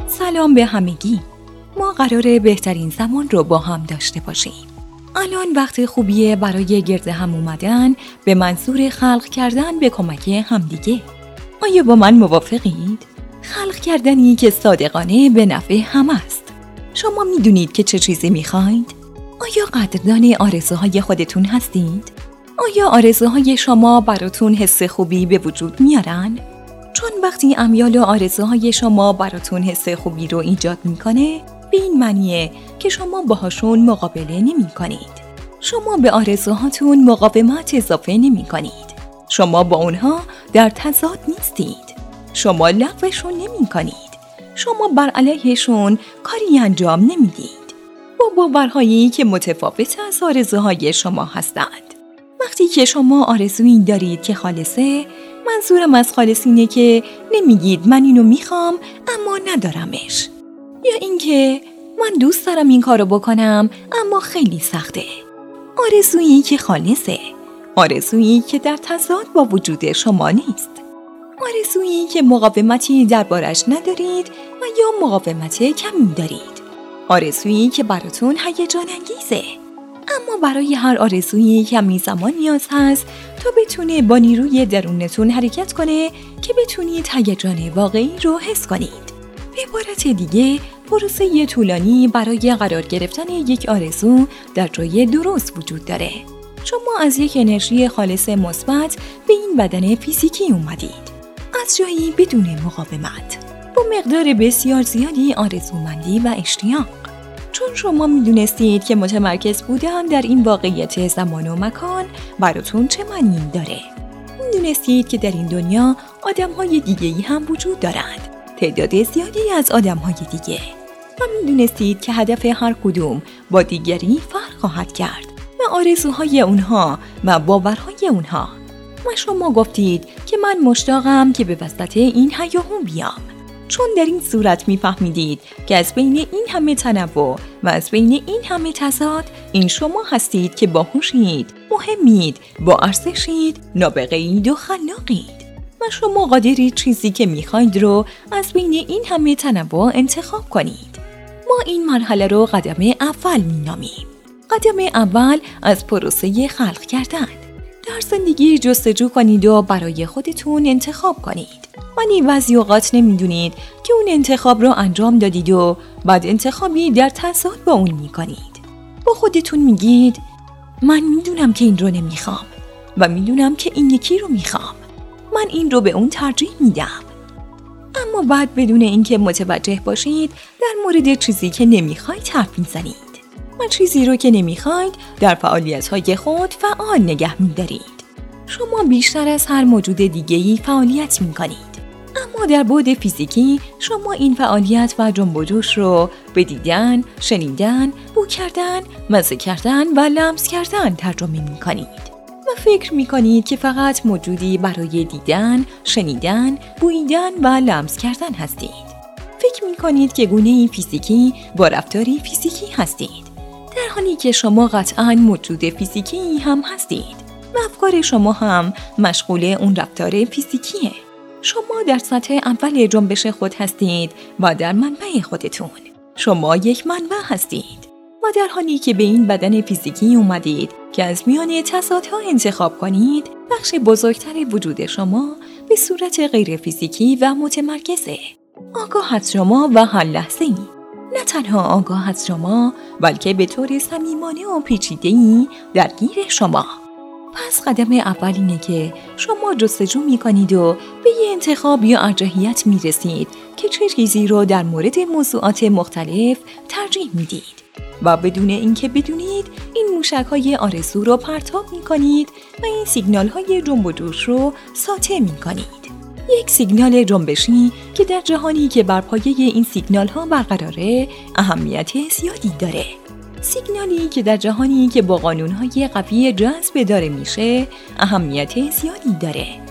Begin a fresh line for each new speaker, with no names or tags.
سلام به همگی. ما قراره بهترین زمان رو با هم داشته باشیم. الان وقت خوبیه برای گرد هم اومدن به منظور خلق کردن به کمک همدیگه. آیا با من موافقید؟ خلق کردنی که صادقانه به نفع هم است. شما میدونید که چه چیزی میخواید؟ آیا قدردان آرزوهای خودتون هستید؟ آیا آرزوهای شما براتون حس خوبی به وجود میارن؟ چون وقتی امیال و آرزوهای شما براتون حس خوبی رو ایجاد میکنه، به این معنیه که شما باهاشون مقابله نمی کنید. شما به آرزوهاتون مقاومت اضافه نمی کنید. شما با اونها در تضاد نیستید. شما لغوشون نمی کنید. شما بر علیهشون کاری انجام نمیدید. با باورهایی که متفاوت از آرزوهای شما هستند. وقتی که شما آرزویی دارید که خالصه، منظورم از خالص اینه که نمیگید من اینو میخوام اما ندارمش. یا اینکه من دوست دارم این کارو بکنم اما خیلی سخته. آرزویی که خالصه. آرزویی که در تضاد با وجود شما نیست. آرزویی که مقاومتی دربارش ندارید و یا مقاومت کمی دارید. آرزویی که براتون هیجان انگیزه. اما برای هر آرزویی کمی زمان نیاز هست تا بتونه با نیروی درونتون حرکت کنه که بتونید هیجان واقعی رو حس کنید. به عبارت دیگه، پروسه طولانی برای قرار گرفتن یک آرزو در جای درست وجود داره. شما از یک انرژی خالص مثبت به این بدن فیزیکی اومدید. از جایی بدون مقاومت. با مقدار بسیار زیادی آرزومندی و اشتیاق. چون شما میدونستید که متمرکز بودن در این واقعیت زمان و مکان براتون چه معنی داره. میدونستید که در این دنیا آدم‌های دیگه‌ای هم وجود دارند. تعداد زیادی از آدم‌های دیگه. و میدونستید که هدف هر کدوم با دیگری فرق خواهد کرد و آرزوهای اونها و باورهای اونها. و شما گفتید که من مشتاقم که به وسط این هیاهو بیام. چون در این صورت میفهمیدید که از بین این همه تنوع و از بین این همه تضاد، این شما هستید که باهوشید، مهمید، با ارزشید، نابغه‌اید و خلاقید. و شما قادرید چیزی که میخواید رو از بین این همه تنوع انتخاب کنید. ما این مرحله رو قدم اول مینامیم. قدم اول از پروسه خلق کردن. در زندگی جستجو کنید و برای خودتون انتخاب کنید. ولی بعضی اوقات نمیدونید که اون انتخاب رو انجام دادید و بعد انتخابی در تضاد با اون میکنید. با خودتون میگید من میدونم که این رو نمیخوام و میدونم که این یکی رو میخوام. من این رو به اون ترجیح میدم. اما بعد بدون اینکه متوجه باشید در مورد چیزی که نمیخواید حرف میزنید. و چیزی رو که نمیخواید در فعالیت‌های خود فعال نگه میدارید. شما بیشتر از هر موجود دیگه‌ای فعالیت میکنید. اما در بعد فیزیکی شما این فعالیت و جنب و جوش رو به دیدن، شنیدن، بو کردن، مزه کردن و لمس کردن ترجمه میکنید. و فکر میکنید که فقط موجودی برای دیدن، شنیدن، بویدن و لمس کردن هستید. فکر میکنید که گونه‌ای فیزیکی با رفتاری فیزیکی هستید. در حالی که شما قطعاً موجود فیزیکی هم هستید. و افکار شما هم مشغول اون رفتار فیزیکیه. شما در سطح اول جنبش خود هستید و در منبع خودتون. شما یک منبع هستید. و در حالی که به این بدن فیزیکی اومدید که از میان تضادها انتخاب کنید، بخش بزرگتر وجود شما به صورت غیر فیزیکی و متمرکزه. آگاه از شما و هر لحظه‌ای. نه تنها آگاه از شما، بلکه به طور صمیمانه و پیچیده‌ای درگیر شما. پس قدم اول اینه که شما جستجو می‌کنید و به یه انتخاب یا ارجحیت می‌رسید که چه چیزی رو در مورد موضوعات مختلف ترجیح میدید. و بدون اینکه بدونید این موشک‌های آرزو رو پرتاب می‌کنید و این سیگنال‌های جنب و جوش رو ساطع می‌کنید. یک سیگنال جنبشی که در جهانی که بر پایه این سیگنال‌ها برقراره اهمیت زیادی داره. سیگنالی که در جهانی که با قانون‌های قوی جذب داره میشه اهمیت زیادی داره.